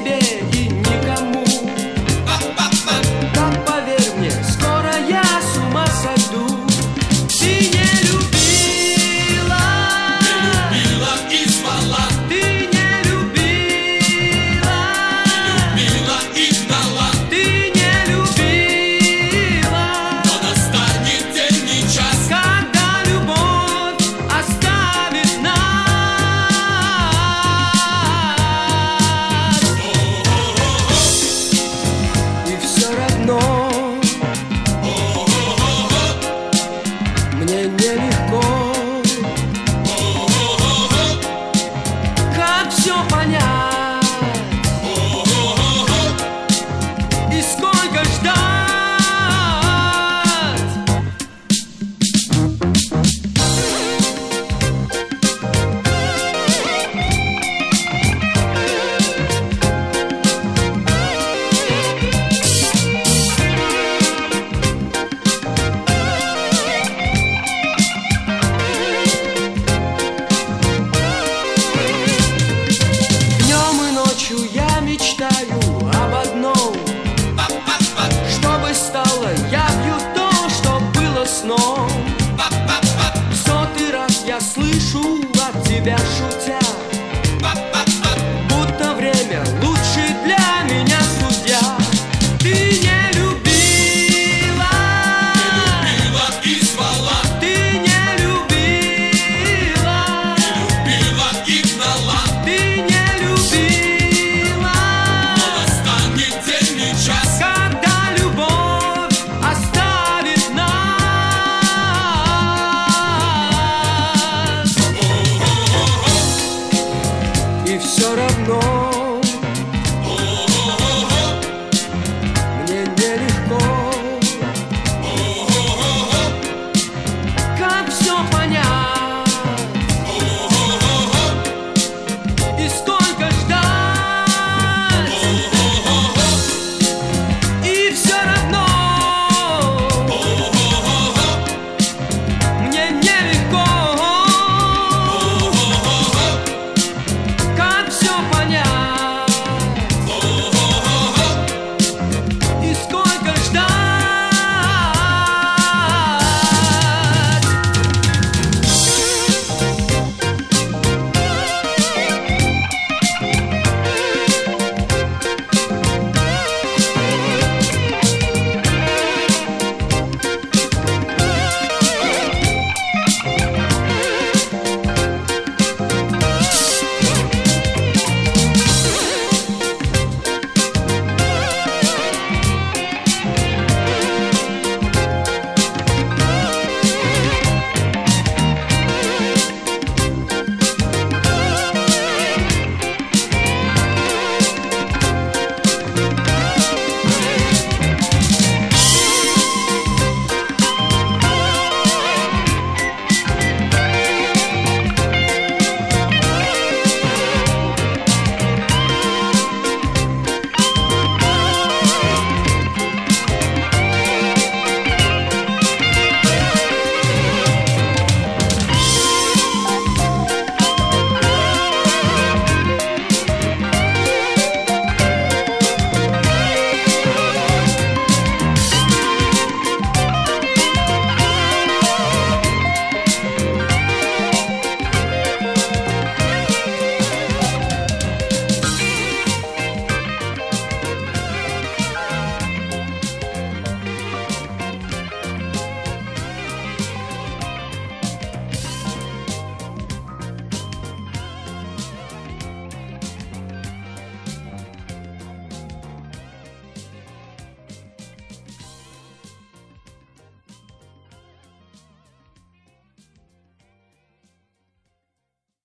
себе и никому. Так поверь мне, скоро я с ума сойду. Ты не любила, не любила и звала, ты не любила, не любила и гнала. ты не любила. Но настанет день и час, Когда любовь оставит нас, и все равно мне нелегко, как все понять и сколько ждать. Днем и ночью я мечтаю об одном, чтобы стало явью то, что было сном. В сотый раз я слышу от тебя шутя: